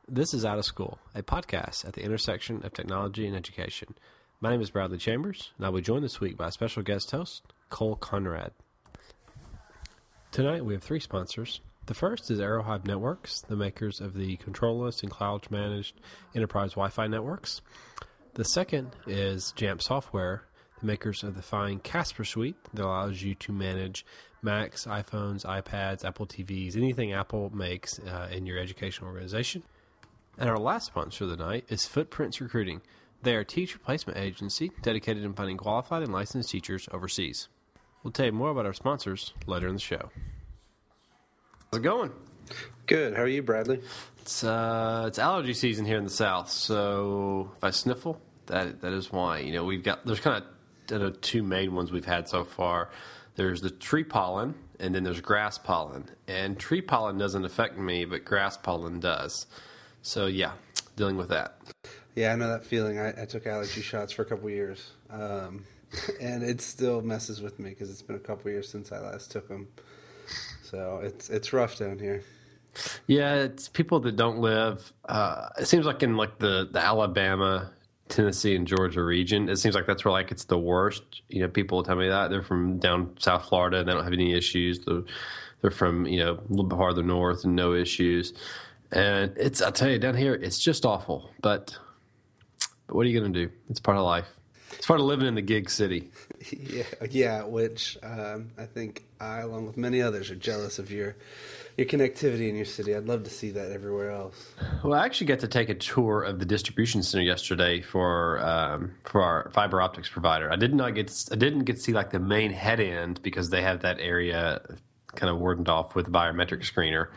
This is Out of School, a podcast at the intersection of technology and education. My name is Bradley Chambers, and I'll be joined this week by a special guest host, Cole Conrad. Tonight we have three sponsors. The first is Aerohive Networks, the makers of the control-less and cloud-managed enterprise Wi-Fi networks. The second is Jamf Software, the makers of the fine Casper suite that allows you to manage Macs, iPhones, iPads, Apple TVs, anything Apple makes in your educational organization. And our last sponsor of the night is Footprints Recruiting. They are a teacher placement agency dedicated in finding qualified and licensed teachers overseas. We'll tell you more about our sponsors later in the show. How's it going? Good. How are you, Bradley? It's allergy season here in the South, so if I sniffle, that is why. You know, there's kind of two main ones we've had so far. There's the tree pollen, and then there's grass pollen. And tree pollen doesn't affect me, but grass pollen does. So, yeah, dealing with that. Yeah, I know that feeling. I took allergy shots for a couple years, and it still messes with me because it's been a couple years since I last took them. So it's rough down here. Yeah, it's people that don't live. It seems like in like the Alabama, Tennessee, and Georgia region, it seems like that's where it's the worst. You know, people will tell me that they're from down South Florida and they don't have any issues. They're from a little bit farther north and no issues. And I'll tell you, down here, it's just awful. But what are you going to do? It's part of life. It's part of living in the gig city. Yeah. Which I think I, along with many others, are jealous of your connectivity in your city. I'd love to see that everywhere else. Well, I actually got to take a tour of the distribution center yesterday for our fiber optics provider. I didn't get to see like the main head end because they have that area kind of warded off with a biometric screener,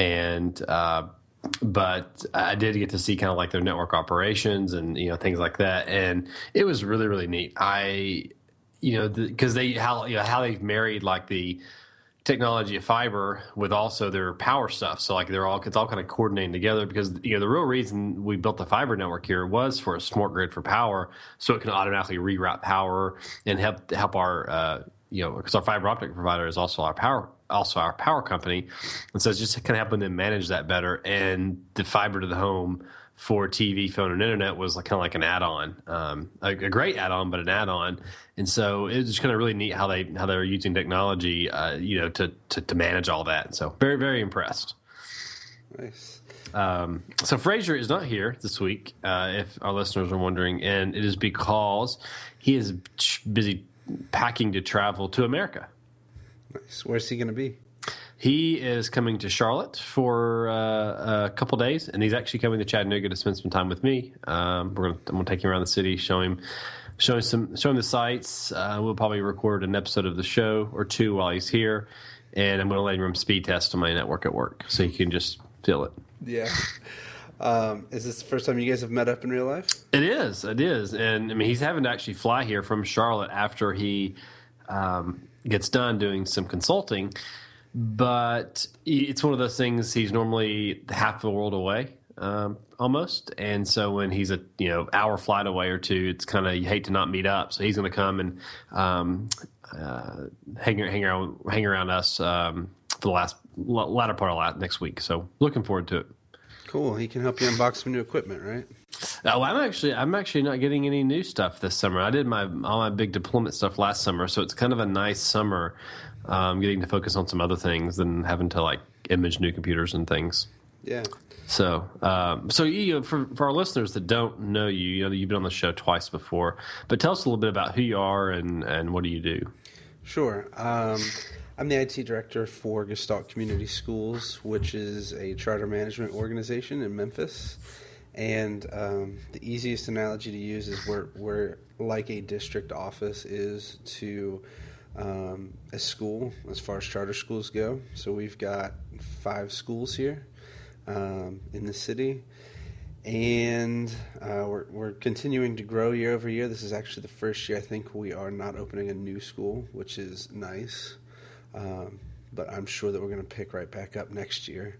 but I did get to see kind of like their network operations and things like that, and it was really, really neat. Because how they've married like the technology of fiber with also their power stuff. So like it's all kind of coordinating together because the real reason we built the fiber network here was for a smart grid for power, so it can automatically reroute power and help our because our fiber optic provider is also our power company, and so it's just kind of helping them manage that better. And the fiber to the home for TV, phone, and internet was kind of like an add-on, a great add-on, but an add-on. And so it was just kind of really neat how they're using technology, to manage all that. So very, very impressed. Nice. So Frazier is not here this week, if our listeners are wondering, and it is because he is busy packing to travel to America. Nice. Where's he going to be? He is coming to Charlotte for a couple days, and he's actually coming to Chattanooga to spend some time with me. I'm going to take him around the city, show him the sights. We'll probably record an episode of the show or two while he's here, and I'm going to let him run speed test on my network at work so he can just feel it. Yeah. Is this the first time you guys have met up in real life? It is. And I mean, he's having to actually fly here from Charlotte after he gets done doing some consulting. But it's one of those things, he's normally half the world away, almost. And so when he's a hour flight away or two, it's kind of, you hate to not meet up. So he's going to come and hang around us for the latter part of next week. So looking forward to it. Cool. He can help you unbox some new equipment, right? Oh, I'm actually not getting any new stuff this summer. I did all my big deployment stuff last summer, so it's kind of a nice summer, getting to focus on some other things than having to image new computers and things. Yeah. So for our listeners that don't know you, you've been on the show twice before, but tell us a little bit about who you are and what do you do? Sure. I'm the IT director for Gestalt Community Schools, which is a charter management organization in Memphis. And the easiest analogy to use is we're like a district office is to a school as far as charter schools go. So we've got 5 schools here in the city. And we're continuing to grow year over year. This is actually the first year I think we are not opening a new school, which is nice. But I'm sure that we're going to pick right back up next year.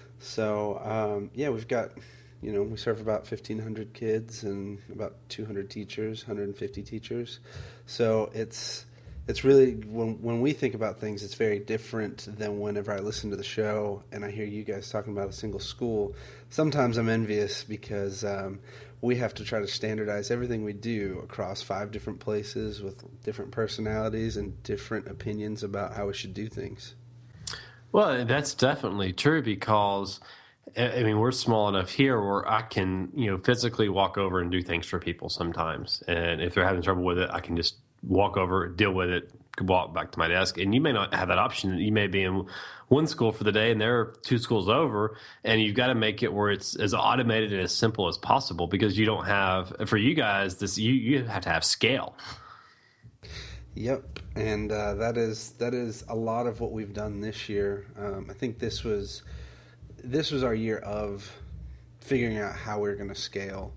So, we've got, we serve about 1,500 kids and about 200 teachers, 150 teachers. So it's it's really when we think about things, it's very different than whenever I listen to the show and I hear you guys talking about a single school. Sometimes I'm envious because we have to try to standardize everything we do across 5 different places with different personalities and different opinions about how we should do things. Well, that's definitely true because, I mean, we're small enough here where I can, physically walk over and do things for people sometimes. And if they're having trouble with it, I can just walk over, deal with it, walk back to my desk. And you may not have that option. You may be in one school for the day and they're 2 schools over, and you've got to make it where it's as automated and as simple as possible because you don't have, for you guys, you have to have scale. Yep, and that is a lot of what we've done this year. I think this was our year of figuring out how we're going to scale.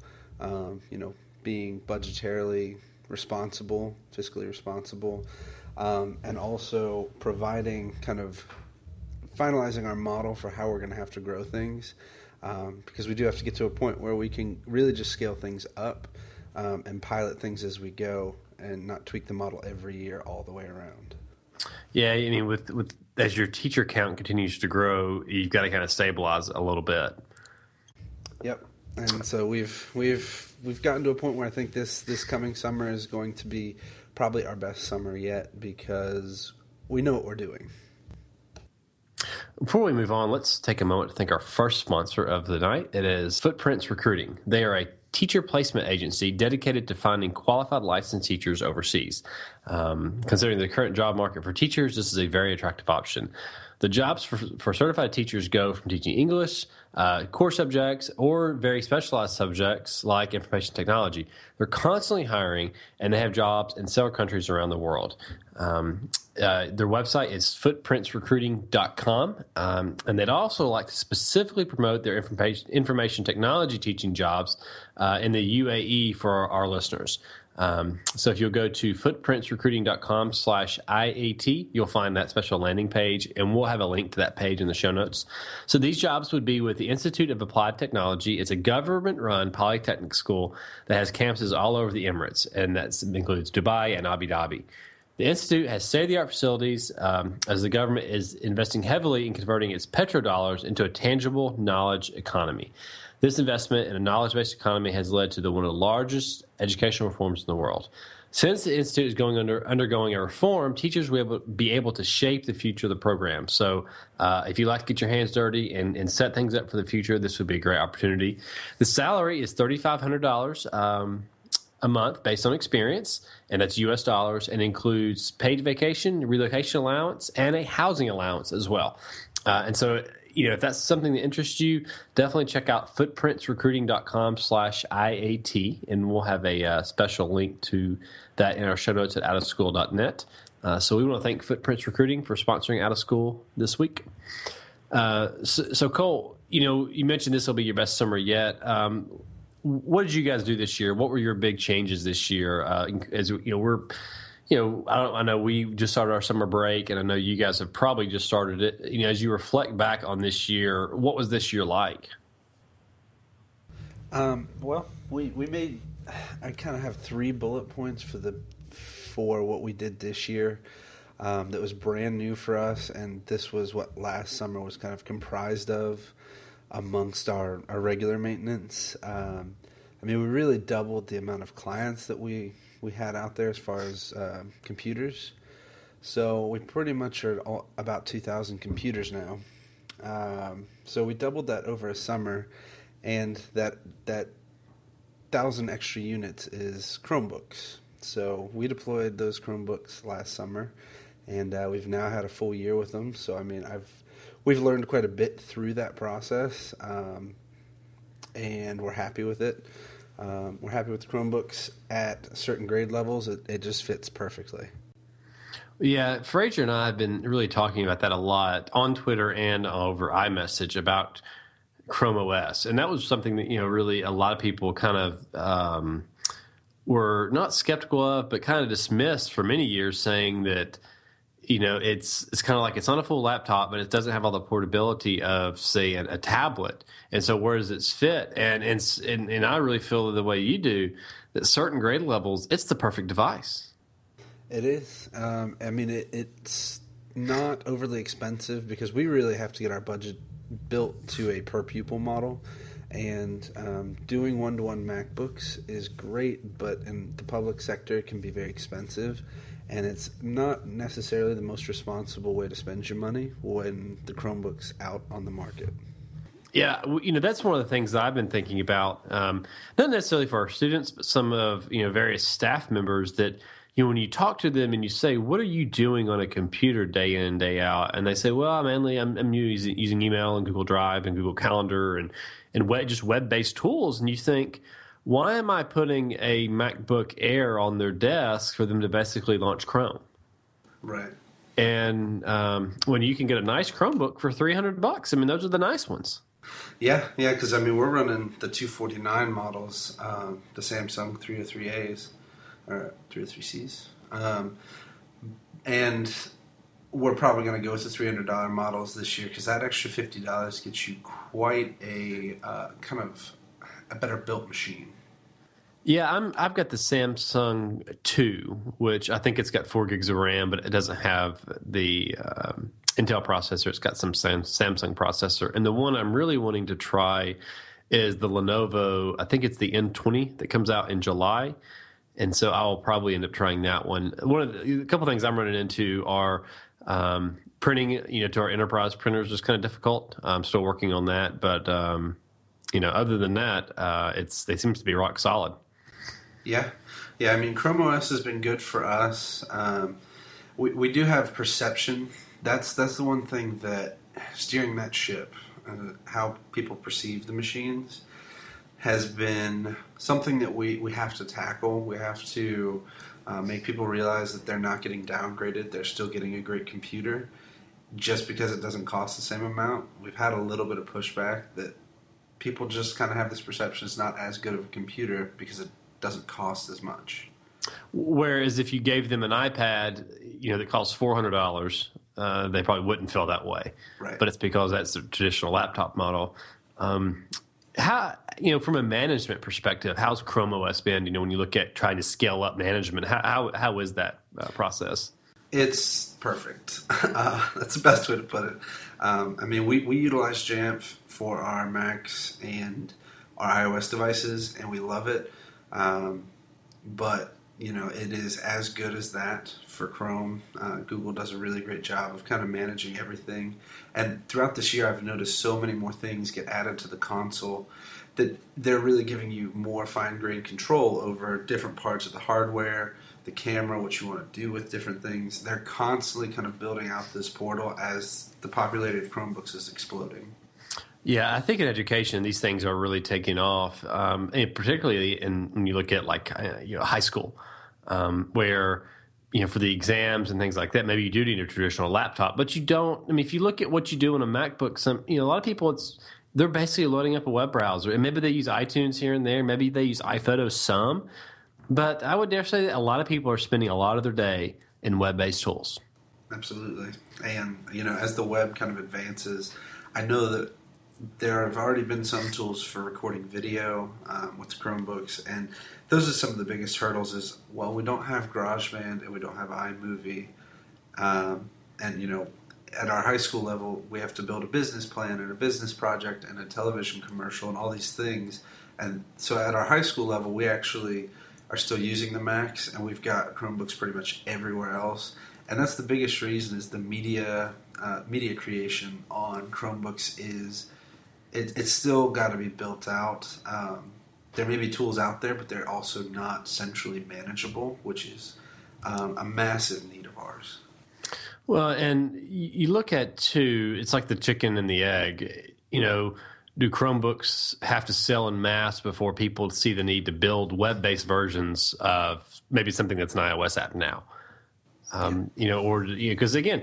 Being budgetarily responsible, fiscally responsible, and also providing kind of finalizing our model for how we're going to have to grow things, because we do have to get to a point where we can really just scale things up and pilot things as we go, and not tweak the model every year all the way around. Yeah, I mean, with as your teacher count continues to grow, you've got to kind of stabilize a little bit. Yep, and so we've gotten to a point where I think this coming summer is going to be probably our best summer yet because we know what we're doing. Before we move on, let's take a moment to thank our first sponsor of the night. It is Footprints Recruiting. They are a teacher placement agency dedicated to finding qualified licensed teachers overseas. Considering the current job market for teachers, this is a very attractive option. The jobs for certified teachers go from teaching English, core subjects, or very specialized subjects like information technology. They're constantly hiring, and they have jobs in several countries around the world. Their website is footprintsrecruiting.com, and they'd also like to specifically promote their information technology teaching jobs in the UAE for our listeners. So if you'll go to footprintsrecruiting.com/IAT, you'll find that special landing page, and we'll have a link to that page in the show notes. So these jobs would be with the Institute of Applied Technology. It's a government-run polytechnic school that has campuses all over the Emirates, and that includes Dubai and Abu Dhabi. The Institute has state-of-the-art facilities as the government is investing heavily in converting its petrodollars into a tangible knowledge economy. This investment in a knowledge-based economy has led to one of the largest educational reforms in the world. Since the Institute is undergoing a reform, teachers will be able to shape the future of the program. So if you like to get your hands dirty and set things up for the future, this would be a great opportunity. The salary is $3,500 a month based on experience, and that's U.S. dollars, and includes paid vacation, relocation allowance, and a housing allowance as well. And so, if that's something that interests you, definitely check out footprintsrecruiting.com/IAT, and we'll have a special link to that in our show notes at outofschool.net. So we want to thank Footprints Recruiting for sponsoring Out of School this week. So Cole, you mentioned this will be your best summer yet. What did you guys do this year? What were your big changes this year? As I know we just started our summer break, and I know you guys have probably just started it. As you reflect back on this year, what was this year like? Well, we made. I kind of have 3 bullet points for what we did this year. That was brand new for us, and this was what last summer was kind of comprised of amongst our regular maintenance. We really doubled the amount of clients that we had out there as far as computers. So we pretty much are about 2,000 computers now. So we doubled that over a summer, and that 1,000 extra units is Chromebooks. So we deployed those Chromebooks last summer, and we've now had a full year with them. So we've learned quite a bit through that process, and we're happy with it. We're happy with the Chromebooks at certain grade levels. It just fits perfectly. Yeah, Frazier and I have been really talking about that a lot on Twitter and over iMessage about Chrome OS. And that was something that, really a lot of people kind of were not skeptical of, but kind of dismissed for many years, saying that, it's kind of like it's on a full laptop, but it doesn't have all the portability of, say, a tablet. And so where does it fit? And I really feel the way you do, that certain grade levels, it's the perfect device. It is. I mean, it's not overly expensive because we really have to get our budget built to a per pupil model. And doing one-to-one MacBooks is great, but in the public sector, it can be very expensive. And it's not necessarily the most responsible way to spend your money when the Chromebook's out on the market. Yeah, that's one of the things that I've been thinking about. Not necessarily for our students, but some of various staff members that when you talk to them and you say, "What are you doing on a computer day in and day out?" and they say, "Well, mainly I'm using email and Google Drive and Google Calendar and just web-based tools," and you think, why am I putting a MacBook Air on their desk for them to basically launch Chrome? Right. And when you can get a nice Chromebook for $300, I mean, those are the nice ones. Yeah, because I mean, we're running the 249 models, the Samsung 303As or 303Cs, and we're probably going to go with the $300 models this year because that extra $50 gets you quite a kind of a better built machine. Yeah, I've got the Samsung 2, which I think it's got 4 gigs of RAM, but it doesn't have the Intel processor. It's got some Samsung processor. And the one I'm really wanting to try is the Lenovo, I think it's the N20 that comes out in July. And so I'll probably end up trying that one. A couple things I'm running into are printing, to our enterprise printers is kind of difficult. I'm still working on that. But, other than that, they seem to be rock solid. Yeah. I mean, Chrome OS has been good for us. We do have perception. That's the one thing that steering that ship, how people perceive the machines, has been something that we have to tackle. We have to make people realize that they're not getting downgraded. They're still getting a great computer just because it doesn't cost the same amount. We've had a little bit of pushback that people just kind of have this perception it's not as good of a computer because it doesn't cost as much. Whereas if you gave them an iPad, that costs $400, they probably wouldn't feel that way. Right. But it's because that's the traditional laptop model. How, from a management perspective, how's Chrome OS been? When you look at trying to scale up management, how is that process? It's perfect. That's the best way to put it. I mean, we utilize Jamf for our Macs and our iOS devices, and we love it. But it is as good as that for Chrome. Google does a really great job of kind of managing everything. And throughout this year, I've noticed so many more things get added to the console that they're really giving you more fine-grained control over different parts of the hardware, the camera, what you want to do with different things. They're constantly kind of building out this portal as the popularity of Chromebooks is exploding. Yeah, I think in education, these things are really taking off, and particularly when you look at high school, where for the exams and things like that, maybe you do need a traditional laptop, but you don't. I mean, if you look at what you do on a MacBook, a lot of people they're basically loading up a web browser, and maybe they use iTunes here and there, maybe they use iPhotos some, but I would dare say that a lot of people are spending a lot of their day in web-based tools. Absolutely, and as the web kind of advances, I know that there have already been some tools for recording video with the Chromebooks, and those are some of the biggest hurdles is, well, we don't have GarageBand and we don't have iMovie. And, at our high school level, we have to build a business plan and a business project and a television commercial and all these things. And so at our high school level, we actually are still using the Macs, and we've got Chromebooks pretty much everywhere else. And that's the biggest reason is the media creation on Chromebooks is it's still got to be built out. There may be tools out there, but they're also not centrally manageable, which is a massive need of ours. Well, and you look at, too, it's like the chicken and the egg. Do Chromebooks have to sell in mass before people see the need to build web-based versions of maybe something that's an iOS app now? Because, again,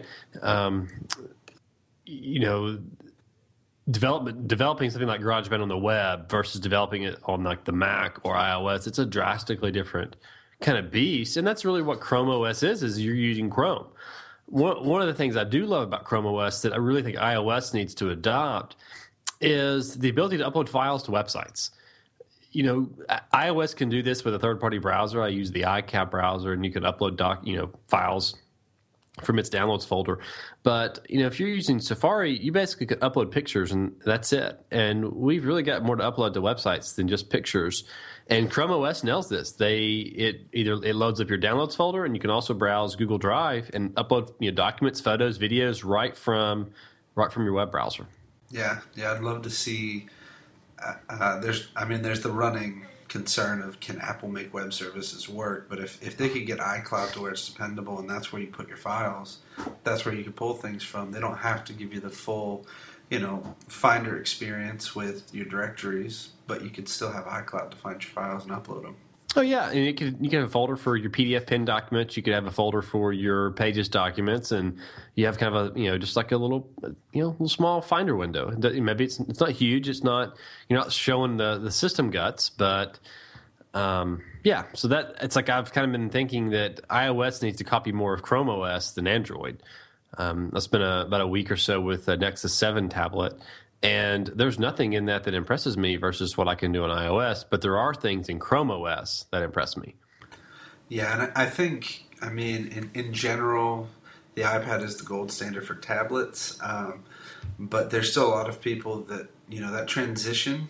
developing something like GarageBand on the web versus developing it on like the Mac or iOS, it's a drastically different kind of beast. And that's really what Chrome OS is you're using Chrome. One of the things I do love about Chrome OS that I really think iOS needs to adopt is the ability to upload files to websites. iOS can do this with a third-party browser. I use the iCap browser, and you can upload files from its downloads folder. But, if you're using Safari, you basically could upload pictures and that's it. And we've really got more to upload to websites than just pictures. And Chrome OS nails this. It loads up your downloads folder, and you can also browse Google Drive and upload documents, photos, videos right from your web browser. Yeah, I'd love to see. There's the running concern of, can Apple make web services work? But if they could get iCloud to where it's dependable, and that's where you put your files, that's where you can pull things from. They don't have to give you the full, Finder experience with your directories, but you could still have iCloud to find your files and upload them. Oh yeah, and you can have a folder for your PDF pen documents. You could have a folder for your Pages documents, and you have kind of a just like a little little small Finder window. Maybe it's not huge. It's not, you're not showing the system guts, but yeah. So that it's like I've kind of been thinking that iOS needs to copy more of Chrome OS than Android. That's been about a week or so with the Nexus 7 tablet. And there's nothing in that impresses me versus what I can do on iOS, but there are things in Chrome OS that impress me. Yeah, and I think, in general, the iPad is the gold standard for tablets, but there's still a lot of people that, that transition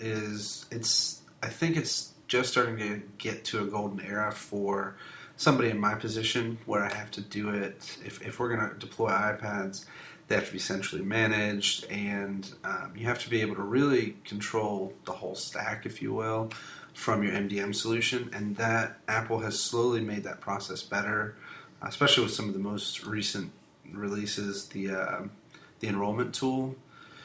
I think it's just starting to get to a golden era for somebody in my position where I have to do it. If we're going to deploy iPads, they have to be centrally managed, and you have to be able to really control the whole stack, if you will, from your MDM solution. And that Apple has slowly made that process better, especially with some of the most recent releases. The enrollment tool,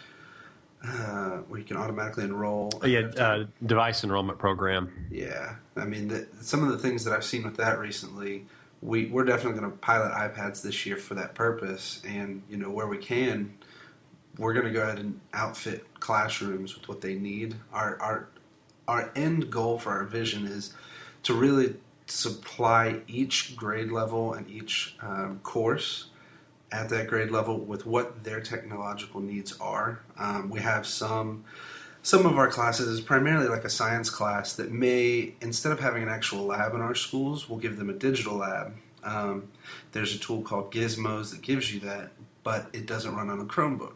where you can automatically enroll. Device enrollment program. Yeah, some of the things that I've seen with that recently. We're definitely going to pilot iPads this year for that purpose, and where we can, we're going to go ahead and outfit classrooms with what they need. Our end goal for our vision is to really supply each grade level and each course at that grade level with what their technological needs are. We have some of our classes, primarily like a science class, that may, instead of having an actual lab in our schools, we'll give them a digital lab. There's a tool called Gizmos that gives you that, but it doesn't run on a Chromebook.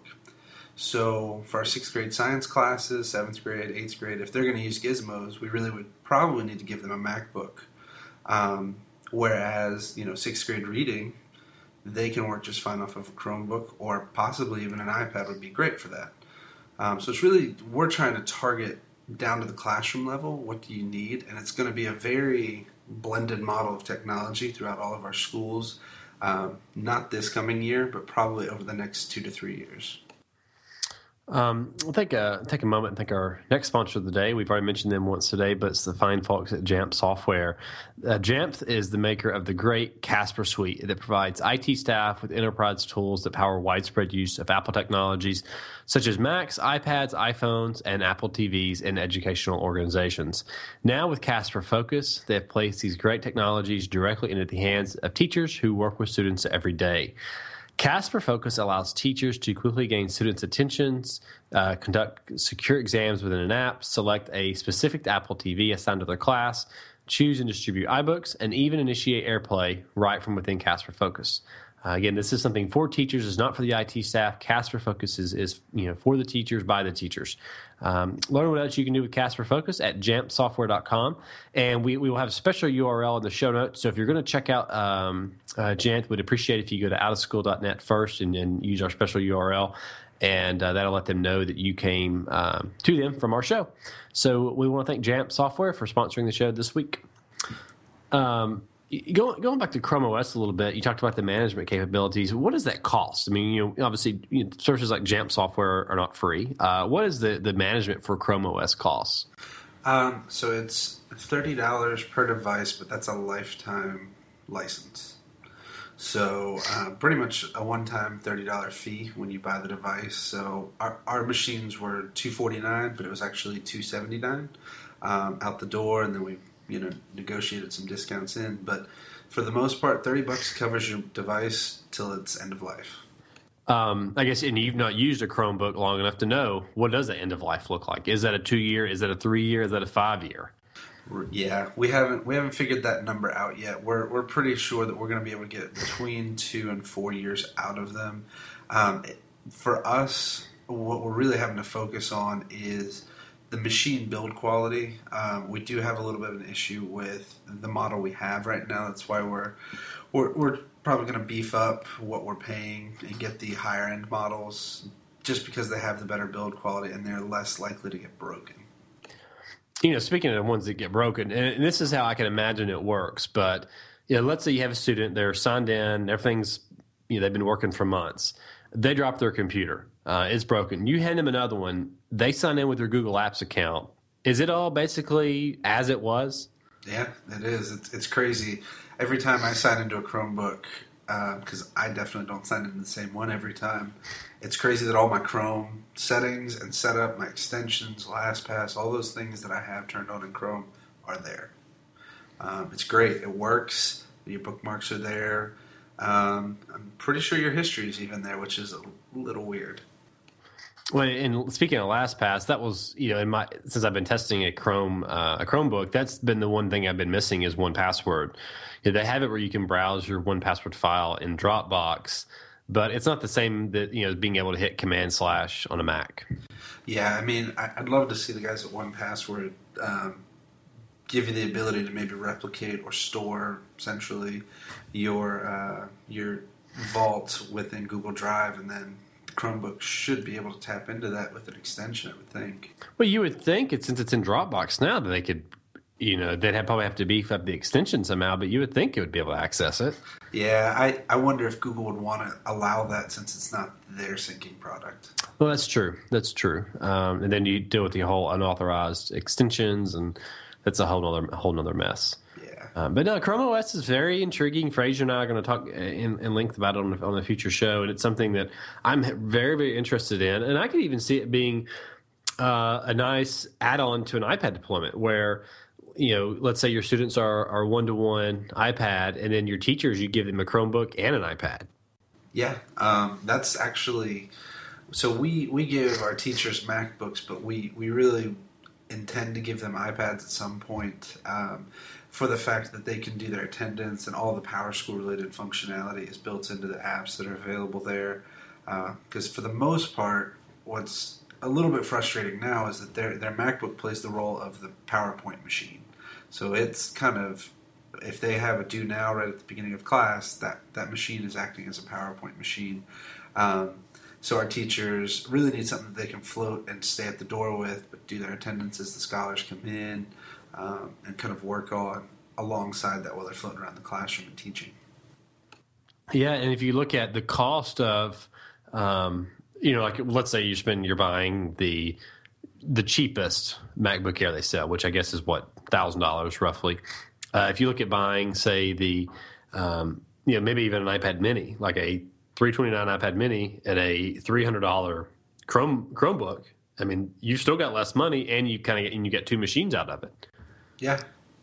So for our 6th grade science classes, 7th grade, 8th grade, if they're going to use Gizmos, we really would probably need to give them a MacBook. Whereas, 6th grade reading, they can work just fine off of a Chromebook, or possibly even an iPad would be great for that. So it's really, we're trying to target down to the classroom level, what do you need? And it's going to be a very blended model of technology throughout all of our schools. Not this coming year, but probably over the next 2 to 3 years. We'll take a moment and thank our next sponsor of the day. We've already mentioned them once today, but it's the fine folks at Jamf Software. Jamf is the maker of the great Casper suite that provides IT staff with enterprise tools that power widespread use of Apple technologies such as Macs, iPads, iPhones, and Apple TVs in educational organizations. Now with Casper Focus, they have placed these great technologies directly into the hands of teachers who work with students every day. Casper Focus allows teachers to quickly gain students' attentions, conduct secure exams within an app, select a specific Apple TV assigned to their class, choose and distribute iBooks, and even initiate AirPlay right from within Casper Focus. Again, this is something for teachers. It's not for the IT staff. Casper Focus is for the teachers, by the teachers. Learn what else you can do with Casper Focus at jamfsoftware.com. And we will have a special URL in the show notes. So if you're going to check out Jamf, we'd appreciate if you go to outofschool.net first and use our special URL. And that'll let them know that you came to them from our show. So we want to thank Jamf Software for sponsoring the show this week. Going back to Chrome OS a little bit, you talked about the management capabilities. What does that cost? Obviously, services like Jamf Software are not free. What is the management for Chrome OS costs? So it's $30 per device, but that's a lifetime license. So pretty much a one-time $30 fee when you buy the device. So our machines were $249, but it was actually $279 out the door, and then we negotiated some discounts in, but for the most part, $30 covers your device till its end of life. I guess, and you've not used a Chromebook long enough to know, what does the end of life look like? Is that a 2-year? Is that a 3-year? Is that a 5-year? Yeah, we haven't figured that number out yet. We're pretty sure that we're going to be able to get between 2 and 4 years out of them. For us, what we're really having to focus on is the machine build quality. We do have a little bit of an issue with the model we have right now. That's why we're probably going to beef up what we're paying and get the higher end models, just because they have the better build quality and they're less likely to get broken. Speaking of the ones that get broken, and this is how I can imagine it works, but let's say you have a student, they're signed in, everything's, they've been working for months. They drop their computer. It's broken. You hand them another one. They sign in with their Google Apps account. Is it all basically as it was? Yeah, it is. It's crazy. Every time I sign into a Chromebook, because I definitely don't sign into the same one every time, it's crazy that all my Chrome settings and setup, my extensions, LastPass, all those things that I have turned on in Chrome are there. It's great. It works. Your bookmarks are there. I'm pretty sure your history is even there, which is a little weird. Well, and speaking of LastPass, that was since I've been testing a Chromebook, that's been the one thing I've been missing is 1Password. They have it where you can browse your 1Password file in Dropbox, but it's not the same that being able to hit Command/ on a Mac. Yeah, I mean, I'd love to see the guys at 1Password give you the ability to maybe replicate or store centrally your vault within Google Drive, and then Chromebook should be able to tap into that with an extension, I would think. Well, you would think since it's in Dropbox now that they could, they'd probably have to beef up the extension somehow, but you would think it would be able to access it. Yeah, I wonder if Google would want to allow that since it's not their syncing product. Well, that's true. That's true. And then you deal with the whole unauthorized extensions, and that's a whole nother mess. But no, Chrome OS is very intriguing. Fraser and I are going to talk in length about it on a future show, and it's something that I'm very, very interested in. And I could even see it being a nice add-on to an iPad deployment where, let's say your students are one-to-one iPad, and then your teachers, you give them a Chromebook and an iPad. Yeah, that's actually... So we give our teachers MacBooks, but we really intend to give them iPads at some point, for the fact that they can do their attendance and all the PowerSchool related functionality is built into the apps that are available there. Because for the most part, what's a little bit frustrating now is that their MacBook plays the role of the PowerPoint machine. So it's kind of, if they have a do now right at the beginning of class, that machine is acting as a PowerPoint machine. So our teachers really need something that they can float and stay at the door with, but do their attendance as the scholars come in, and kind of work on alongside that while they're floating around the classroom and teaching. Yeah, and if you look at the cost of, like let's say you're buying the cheapest MacBook Air they sell, which I guess is $1,000 roughly. If you look at buying, say the, maybe even an iPad Mini, like a $329 iPad Mini and a $300 Chromebook, I mean, you've still got less money, and you get two machines out of it. Yeah,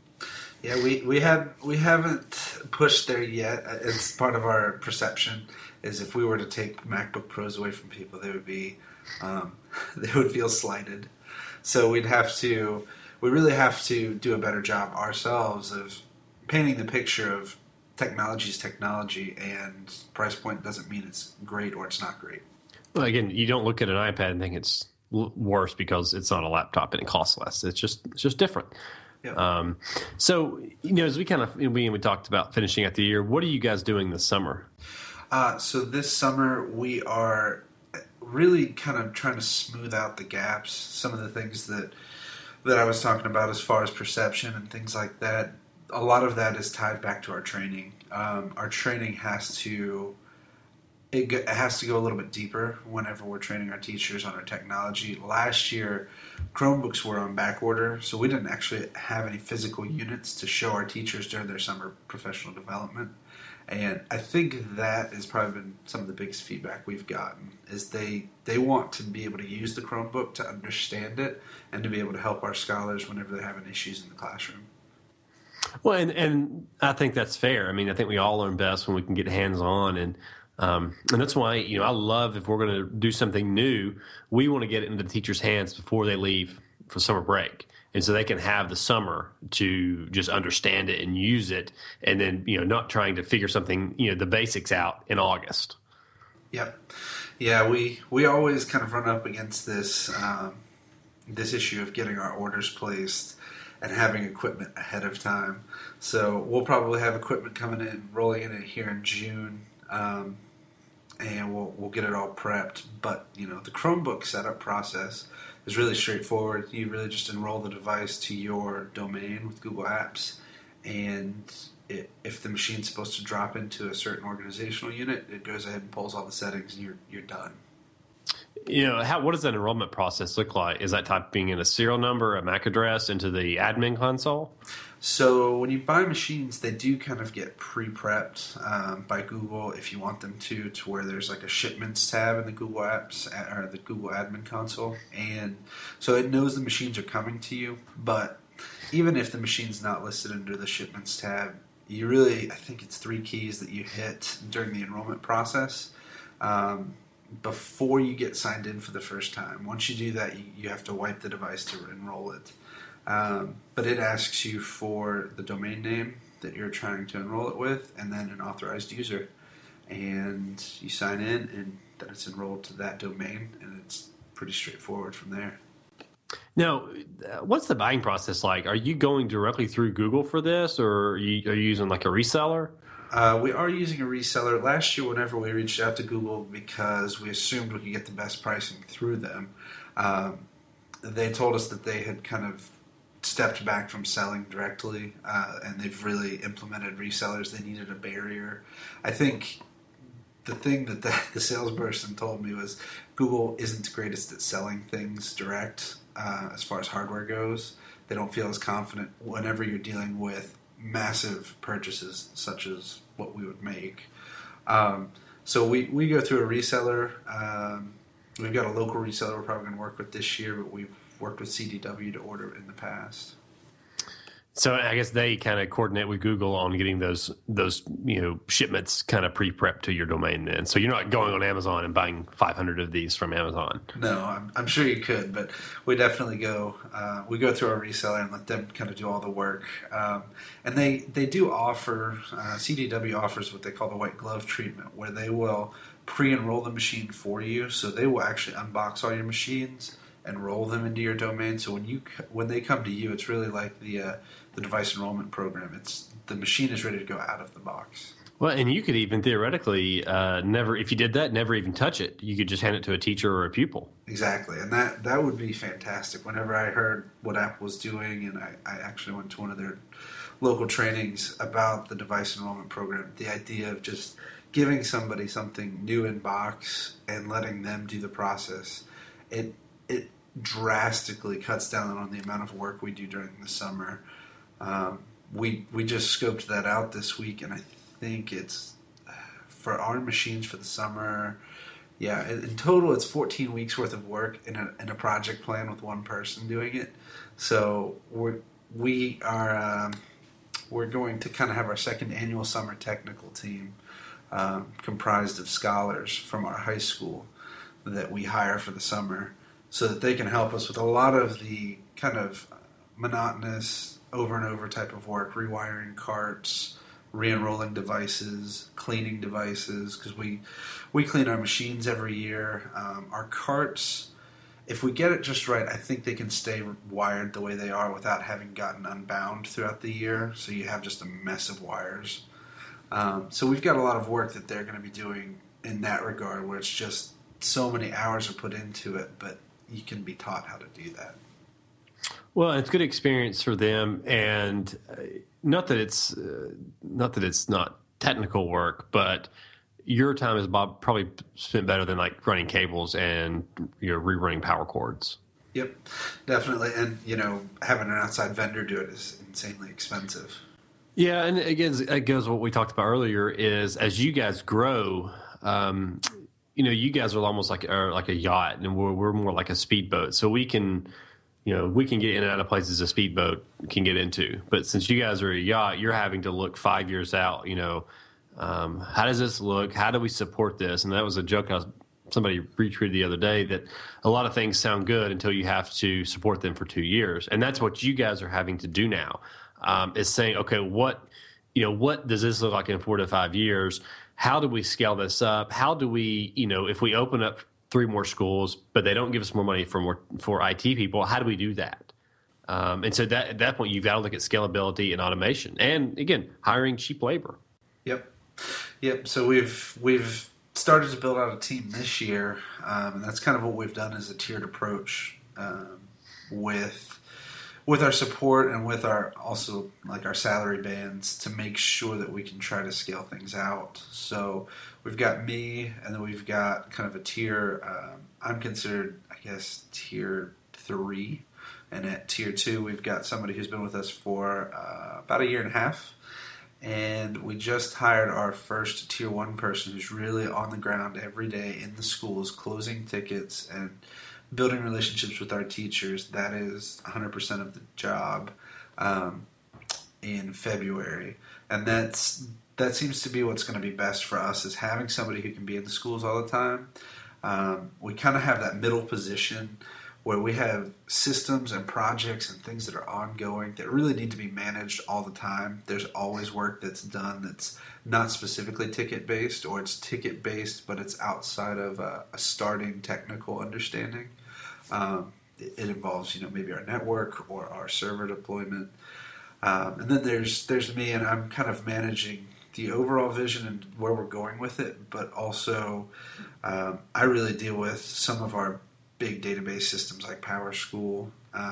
we haven't pushed there yet. It's part of our perception is if we were to take MacBook Pros away from people, they would be they would feel slighted. So we really have to do a better job ourselves of painting the picture of technology is technology, and price point doesn't mean it's great or it's not great. Well, again, you don't look at an iPad and think it's worse because it's not a laptop and it costs less. It's just different. Yeah. So, as we we talked about finishing out the year, what are you guys doing this summer? So this summer we are really kind of trying to smooth out the gaps. Some of the things that I was talking about as far as perception and things like that, a lot of that is tied back to our training. Our training has to go a little bit deeper whenever we're training our teachers on our technology. Last year, Chromebooks were on back order, so we didn't actually have any physical units to show our teachers during their summer professional development. And I think that has probably been some of the biggest feedback we've gotten, is they want to be able to use the Chromebook to understand it and to be able to help our scholars whenever they're having issues in the classroom. Well, and I think that's fair. I mean, I think we all learn best when we can get hands-on, and And that's why, I love if we're going to do something new, we want to get it into the teachers' hands before they leave for summer break. And so they can have the summer to just understand it and use it. And then, not trying to figure something, the basics out in August. Yep. Yeah, we always kind of run up against this this issue of getting our orders placed and having equipment ahead of time. So we'll probably have equipment coming in, rolling in here in June, and we'll get it all prepped. But the Chromebook setup process is really straightforward. You really just enroll the device to your domain with Google Apps, and if the machine's supposed to drop into a certain organizational unit, it goes ahead and pulls all the settings, and you're done. What does that enrollment process look like? Is that typing in a serial number, a MAC address into the admin console? So when you buy machines, they do kind of get pre-prepped by Google if you want them to where there's like a shipments tab in the Google Apps or the Google admin console. And so it knows the machines are coming to you, but even if the machine's not listed under the shipments tab, I think it's 3 keys that you hit during the enrollment process before you get signed in for the first time. Once you do that, you have to wipe the device to enroll it. But it asks you for the domain name that you're trying to enroll it with, and then an authorized user. And you sign in, and then it's enrolled to that domain, and it's pretty straightforward from there. Now, what's the buying process like? Are you going directly through Google for this, or are you using like a reseller? We are using a reseller. Last year, whenever we reached out to Google, because we assumed we could get the best pricing through them, they told us that they had kind of stepped back from selling directly, and they've really implemented resellers. They needed a barrier. I think the thing that the salesperson told me was Google isn't the greatest at selling things direct as far as hardware goes. They don't feel as confident whenever you're dealing with massive purchases such as what we would make. So we go through a reseller. We've got a local reseller we're probably going to work with this year, but we've worked with CDW to order in the past. So I guess they kind of coordinate with Google on getting those shipments kind of pre-prepped to your domain then. So you're not going on Amazon and buying 500 of these from Amazon. No, I'm sure you could, but we definitely go through our reseller and let them kind of do all the work. And they do offer, CDW offers what they call the white glove treatment, where they will pre-enroll the machine for you. So they will actually unbox all your machines and roll them into your domain. So when they come to you, it's really like the device enrollment program. The machine is ready to go out of the box. Well, and you could even theoretically if you did that, never even touch it. You could just hand it to a teacher or a pupil. Exactly, and that would be fantastic. Whenever I heard what Apple was doing, and I actually went to one of their local trainings about the device enrollment program, the idea of just giving somebody something new in box and letting them do the process, it drastically cuts down on the amount of work we do during the summer. We just scoped that out this week, and I think it's for our machines for the summer. Yeah, in total, it's 14 weeks worth of work in a project plan with one person doing it. So we're going to kind of have our second annual summer technical team comprised of scholars from our high school that we hire for the summer, so that they can help us with a lot of the kind of monotonous, over and over type of work, rewiring carts, re-enrolling devices, cleaning devices, because we clean our machines every year. Our carts, if we get it just right, I think they can stay wired the way they are without having gotten unbound throughout the year, so you have just a mess of wires. So we've got a lot of work that they're going to be doing in that regard, where it's just so many hours are put into it, but you can be taught how to do that. Well, it's good experience for them, and not that it's not technical work, but your time is probably spent better than like running cables and rerunning power cords. Yep, definitely, and having an outside vendor do it is insanely expensive. Yeah, and again, it goes what we talked about earlier is as you guys grow. You guys are almost like a yacht, and we're more like a speedboat. So we can get in and out of places a speedboat can get into. But since you guys are a yacht, you're having to look 5 years out. How does this look? How do we support this? And that was a joke somebody retweeted the other day, that a lot of things sound good until you have to support them for 2 years. And that's what you guys are having to do now, is saying, okay, what does this look like in 4 to 5 years? How do we scale this up? How do we, if we open up 3 more schools, but they don't give us more money for IT people, how do we do that? And so at that point, you've got to look at scalability and automation, and again, hiring cheap labor. Yep. So we've started to build out a team this year, and that's kind of what we've done, as a tiered approach with our support and with our also like our salary bands, to make sure that we can try to scale things out. So we've got me, and then we've got kind of a tier. I'm considered, I guess, tier 3, and at tier 2 we've got somebody who's been with us for about a year and a half. And we just hired our first tier 1 person who's really on the ground every day in the schools, closing tickets and building relationships with our teachers. That is 100% of the job in February. And that seems to be what's going to be best for us, is having somebody who can be in the schools all the time. We kind of have that middle position where we have systems and projects and things that are ongoing that really need to be managed all the time. There's always work that's done that's not specifically ticket-based, or it's ticket-based, but it's outside of a starting technical understanding. It involves, maybe our network or our server deployment. And then there's me, and I'm kind of managing the overall vision and where we're going with it, but also I really deal with some of our big database systems like PowerSchool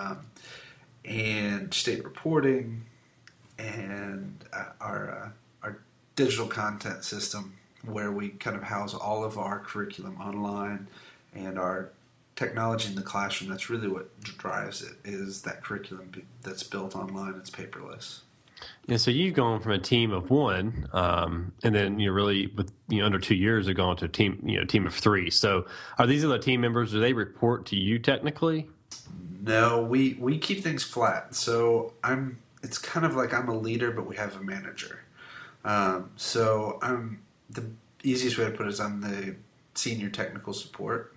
and state reporting, and our digital content system, where we kind of house all of our curriculum online, and our technology in the classroom. That's really what drives it, is that curriculum that's built online. It's paperless. Yeah, so you've gone from a team of 1, and then really with under 2 years have gone to a team of 3. So are these other team members? Do they report to you technically? No, we keep things flat. So it's kind of like I'm a leader, but we have a manager. So the easiest way to put it is I'm the senior technical support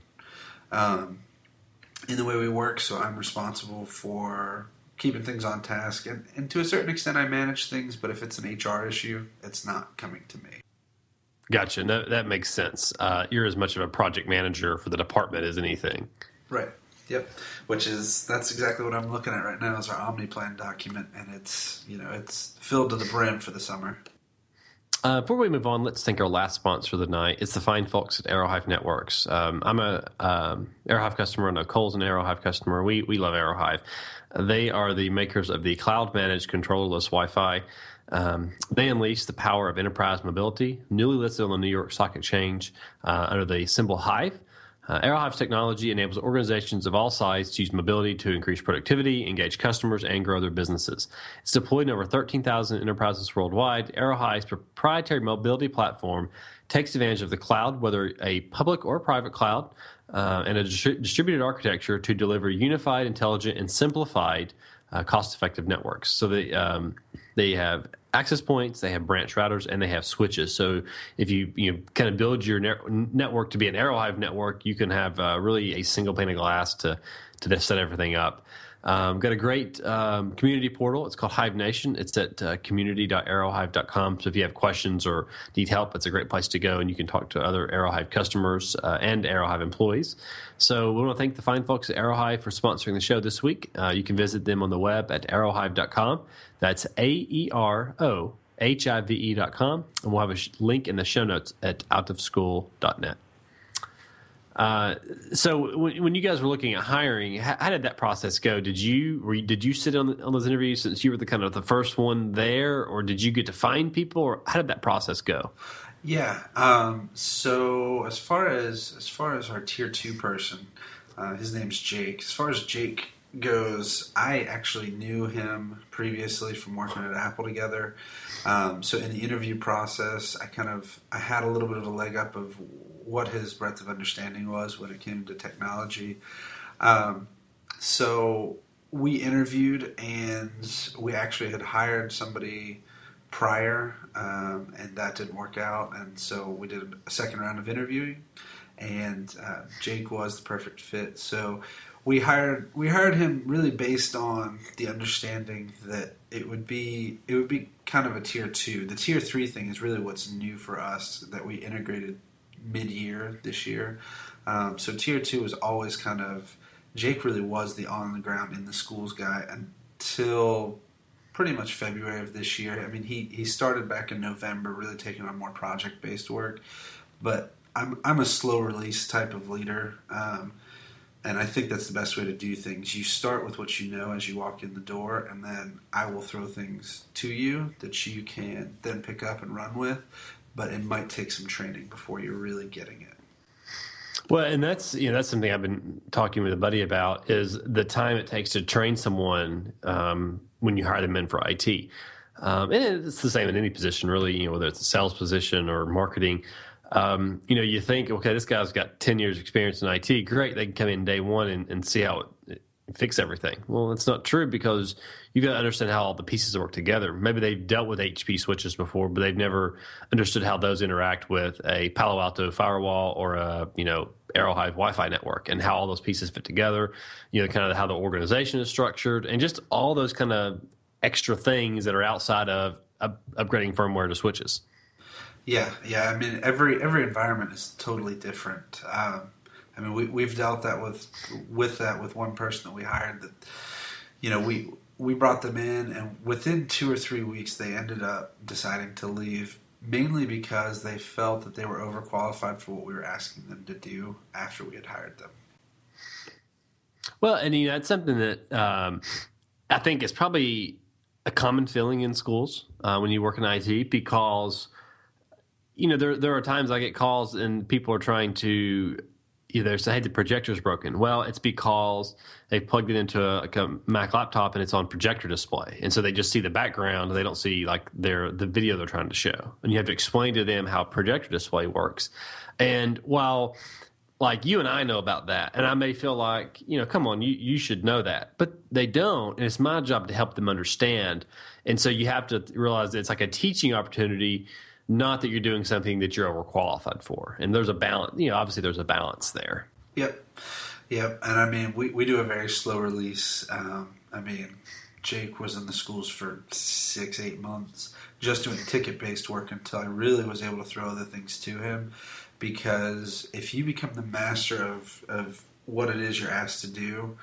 in the way we work. So I'm responsible for keeping things on task, and to a certain extent I manage things, but if it's an HR issue, it's not coming to me. Gotcha. No, that makes sense. You're as much of a project manager for the department as anything. Right. Yep. That's exactly what I'm looking at right now, is our OmniPlan document, and it's filled to the brim for the summer. Before we move on, let's thank our last sponsor of the night. It's the fine folks at Aerohive Networks. I'm a Aerohive customer, and Cole's an Aerohive customer. We love Aerohive. They are the makers of the cloud-managed controllerless Wi-Fi. They unleash the power of enterprise mobility, newly listed on the New York Stock Exchange under the symbol HIVE. Aerohive's technology enables organizations of all sizes to use mobility to increase productivity, engage customers, and grow their businesses. It's deployed in over 13,000 enterprises worldwide. Aerohive's proprietary mobility platform takes advantage of the cloud, whether a public or private cloud, and a distributed architecture to deliver unified, intelligent, and simplified cost-effective networks. So they have access points, they have branch routers, and they have switches. So if you kind of build your network to be an Aerohive network, you can have really a single pane of glass to set everything up. Got a great community portal. It's called Hive Nation. It's at community.aerohive.com. So if you have questions or need help, it's a great place to go, and you can talk to other Aerohive customers and Aerohive employees. So we want to thank the fine folks at Aerohive for sponsoring the show this week. You can visit them on the web at aerohive.com. That's AEROHIVE.com, and we'll have a link in the show notes at outofschool.net. So when you guys were looking at hiring, how did that process go? Did you sit on those interviews since you were the kind of the first one there, or did you get to find people, or how did that process go? Yeah. So as far as our tier 2 person, his name's Jake. As far as Jake goes, I actually knew him previously from working at Apple together. So in the interview process, I had a little bit of a leg up of what his breadth of understanding was when it came to technology. So we interviewed, and we actually had hired somebody prior, and that didn't work out. And so we did a second round of interviewing, and Jake was the perfect fit. So we hired him really based on the understanding that it would be kind of a tier 2. The tier 3 thing is really what's new for us that we integrated mid-year this year. So tier 2 was always kind of, Jake really was the on the ground in the schools guy until pretty much February of this year. I mean, he started back in November, really taking on more project-based work. But I'm a slow release type of leader, and I think that's the best way to do things. You start with what you know as you walk in the door, and then I will throw things to you that you can then pick up and run with. But it might take some training before you're really getting it. Well, and that's something I've been talking with a buddy about, is the time it takes to train someone when you hire them in for IT. And it's the same in any position, really, whether it's a sales position or marketing. You think, okay, this guy's got 10 years experience in IT. Great. They can come in day one and see how it fix everything. Well, it's not true, because you've got to understand how all the pieces work together. Maybe they've dealt with HP switches before, but they've never understood how those interact with a Palo Alto firewall or a, Aerohive Wi-Fi network, and how all those pieces fit together, kind of how the organization is structured, and just all those kind of extra things that are outside of upgrading firmware to switches. Yeah. I mean, every environment is totally different. We've dealt that with one person that we hired that, we brought them in, and within 2 or 3 weeks they ended up deciding to leave, mainly because they felt that they were overqualified for what we were asking them to do after we had hired them. Well, and it's something that I think is probably a common feeling in schools when you work in IT, because there are times I get calls and people are trying to either say, hey, the projector's broken. Well, it's because they've plugged it into a Mac laptop and it's on projector display. And so they just see the background and they don't see the video they're trying to show. And you have to explain to them how projector display works. And while you and I know about that, and I may feel like, come on, you should know that, but they don't. And it's my job to help them understand. And so you have to realize that it's like a teaching opportunity, not that you're doing something that you're overqualified for. And there's a balance, obviously there's a balance there. Yep. And we do a very slow release. Jake was in the schools for 6-8 months just doing ticket-based work until I really was able to throw other things to him. Because if you become the master of what it is you're asked to do,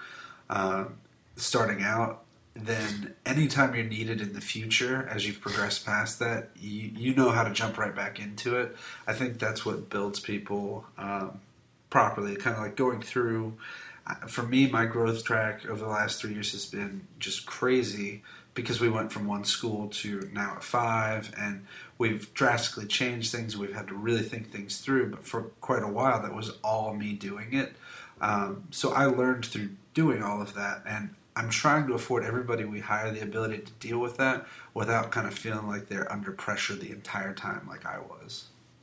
starting out, then anytime you're needed in the future, as you've progressed past that, you know how to jump right back into it. I think that's what builds people properly. Kind of like going through, for me, my growth track over the last 3 years has been just crazy, because we went from one school to now at 5, and we've drastically changed things. We've had to really think things through, but for quite a while, that was all me doing it. So I learned through doing all of that, and I'm trying to afford everybody we hire the ability to deal with that without kind of feeling like they're under pressure the entire time like I was.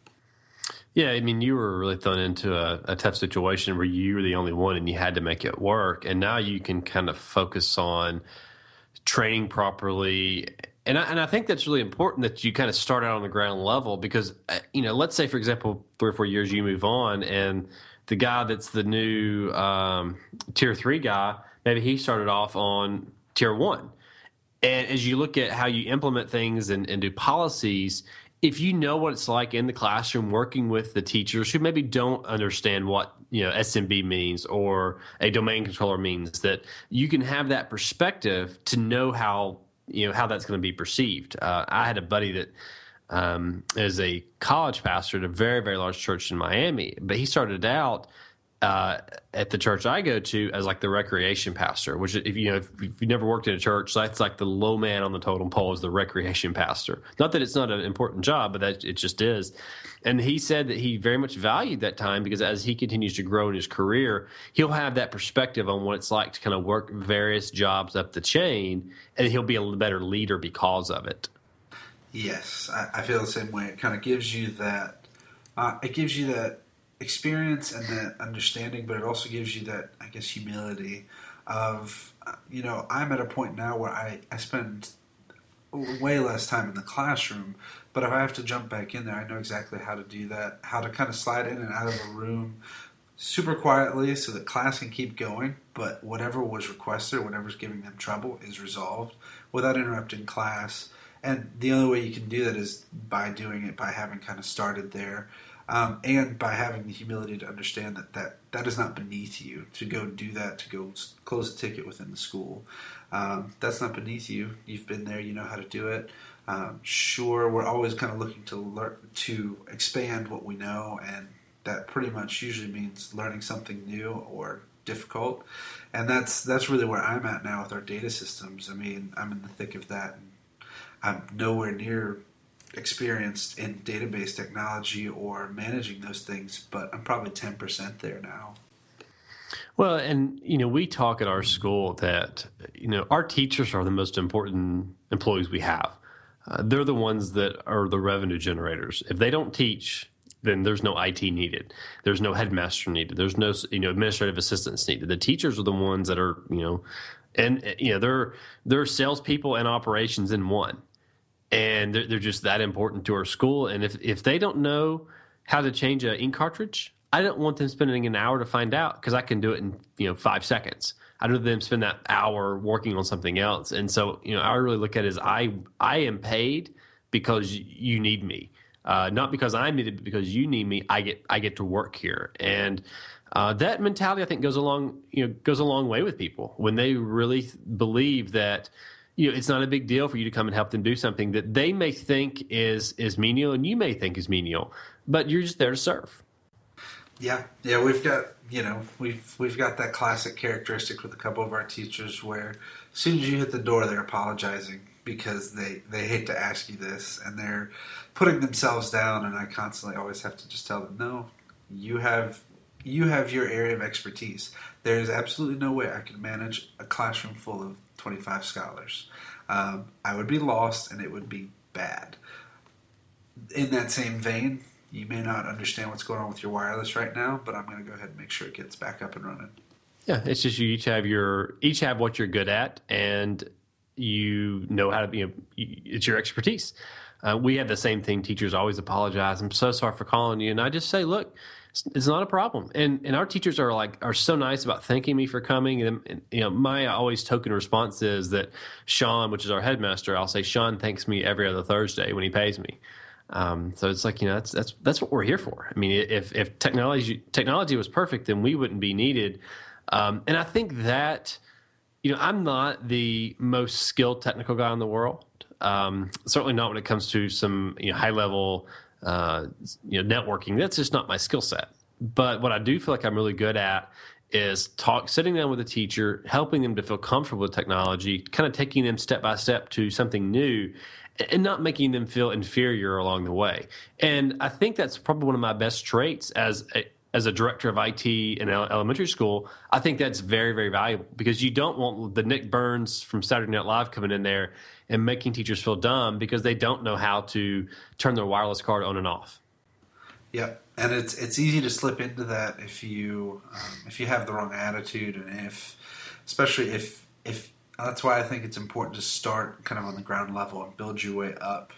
Yeah, you were really thrown into a tough situation where you were the only one and you had to make it work. And now you can kind of focus on training properly. And I think that's really important that you kind of start out on the ground level, because, let's say, for example, 3 or 4 years you move on, and the guy that's the new tier 3 guy, maybe he started off on tier 1. And as you look at how you implement things and do policies, if you know what it's like in the classroom working with the teachers who maybe don't understand what SMB means or a domain controller means, that you can have that perspective to know how that's going to be perceived. I had a buddy that is a college pastor at a very, very large church in Miami, but he started out at the church I go to as the recreation pastor, which if you've never worked in a church, that's like the low man on the totem pole is the recreation pastor. Not that it's not an important job, but that it just is. And he said that he very much valued that time, because as he continues to grow in his career, he'll have that perspective on what it's like to kind of work various jobs up the chain, and he'll be a better leader because of it. Yes, I feel the same way. It kind of gives you that. It gives you that experience and that understanding, but it also gives you that, I guess, humility of, I'm at a point now where I spend way less time in the classroom. But if I have to jump back in there, I know exactly how to do that, how to kind of slide in and out of a room super quietly so that class can keep going, but whatever was requested, whatever's giving them trouble is resolved without interrupting class. And the only way you can do that is by doing it, by having kind of started there, and by having the humility to understand that is not beneath you to go do that, to go close a ticket within the school. That's not beneath you. You've been there. You know how to do it. Sure, we're always kind of looking to learn, to expand what we know, and that pretty much usually means learning something new or difficult. And that's really where I'm at now with our data systems. I mean, I'm in the thick of that, and I'm nowhere near experienced in database technology or managing those things, but I'm probably 10% there now. Well, and, we talk at our school that, our teachers are the most important employees we have. They're the ones that are the revenue generators. If they don't teach, then there's no IT needed. There's no headmaster needed. There's no, administrative assistants needed. The teachers are the ones that are, they're salespeople and operations in one. And they're just that important to our school. And if they don't know how to change an ink cartridge, I don't want them spending an hour to find out, because I can do it in 5 seconds. I'd rather them spend that hour working on something else. And so I really look at it as I am paid because you need me, not because I'm needed, but because you need me. I get to work here, and that mentality, I think, goes a long way with people when they really believe that. It's not a big deal for you to come and help them do something that they may think is menial and you may think is menial, but you're just there to serve. Yeah, we've got we've got that classic characteristic with a couple of our teachers where as soon as you hit the door, they're apologizing because they hate to ask you this, and they're putting themselves down. And I constantly always have to just tell them, no, you have your area of expertise. There is absolutely no way I can manage a classroom full of 25 scholars. I would be lost, and it would be bad. In that same vein, you may not understand what's going on with your wireless right now, but I'm going to go ahead and make sure it gets back up and running. Yeah, it's just you each have what you're good at, and you know how to it's your expertise. We have the same thing. Teachers always apologize. I'm so sorry for calling you, and I just say, look, it's not a problem. And our teachers are so nice about thanking me for coming. And my always token response is that Sean, which is our headmaster, I'll say, Sean thanks me every other Thursday when he pays me. So it's like, that's what we're here for. I mean, if technology was perfect, then we wouldn't be needed. And I think that, I'm not the most skilled technical guy in the world. Certainly not when it comes to some high level networking. That's just not my skill set. But what I do feel like I'm really good at is sitting down with a teacher, helping them to feel comfortable with technology, kind of taking them step by step to something new, and not making them feel inferior along the way. And I think that's probably one of my best traits as a director of IT in elementary school. I think that's very, very valuable, because you don't want the Nick Burns from Saturday Night Live coming in there and making teachers feel dumb because they don't know how to turn their wireless card on and off. Yep, and it's easy to slip into that if you have the wrong attitude, and especially if that's why I think it's important to start kind of on the ground level and build your way up.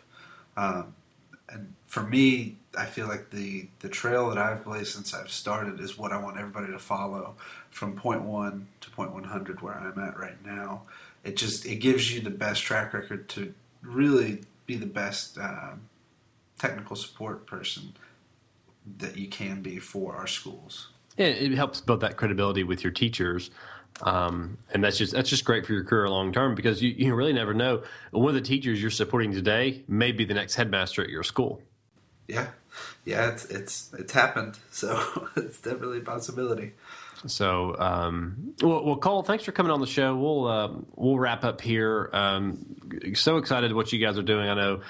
And for me, I feel like the trail that I've blazed since I've started is what I want everybody to follow from point 1 to point 100 where I'm at right now. It gives you the best track record to really be the best technical support person that you can be for our schools. Yeah, it helps build that credibility with your teachers. And that's just great for your career long term, because you really never know. One of the teachers you're supporting today may be the next headmaster at your school. Yeah, it's happened, so it's definitely a possibility. So, well, Cole, thanks for coming on the show. We'll wrap up here. So excited what you guys are doing. I know,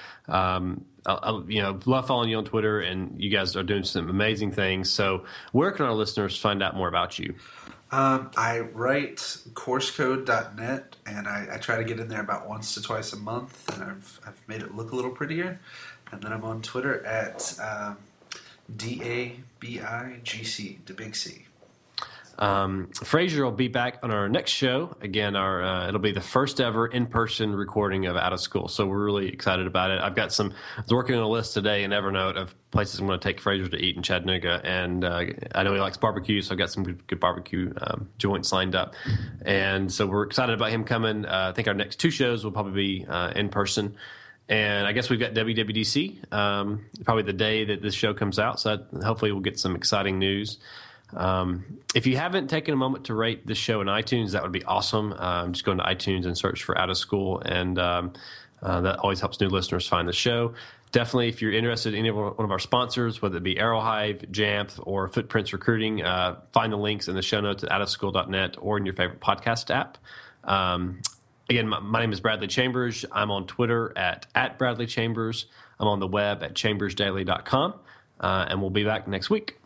I love following you on Twitter, and you guys are doing some amazing things. So, where can our listeners find out more about you? I write coursecode.net, and I try to get in there about once to twice a month, and I've made it look a little prettier. And then I'm on Twitter at DABIGC, the Big C. Frazier will be back on our next show. Again, it'll be the first ever in-person recording of Out of School. So we're really excited about it. I was working on a list today in Evernote of places I'm going to take Frazier to eat in Chattanooga. And I know he likes barbecue, so I've got some good barbecue joints lined up. And so we're excited about him coming. I think our next 2 shows will probably be in person. And I guess we've got WWDC, probably the day that this show comes out. So hopefully we'll get some exciting news. If you haven't taken a moment to rate this show in iTunes, that would be awesome. Just go into iTunes and search for Out of School, and that always helps new listeners find the show. Definitely, if you're interested in any of one of our sponsors, whether it be Arrowhive, Jamf, or Footprints Recruiting, find the links in the show notes at outofschool.net or in your favorite podcast app. Again, my name is Bradley Chambers. I'm on Twitter at Bradley Chambers. I'm on the web at chambersdaily.com, and we'll be back next week.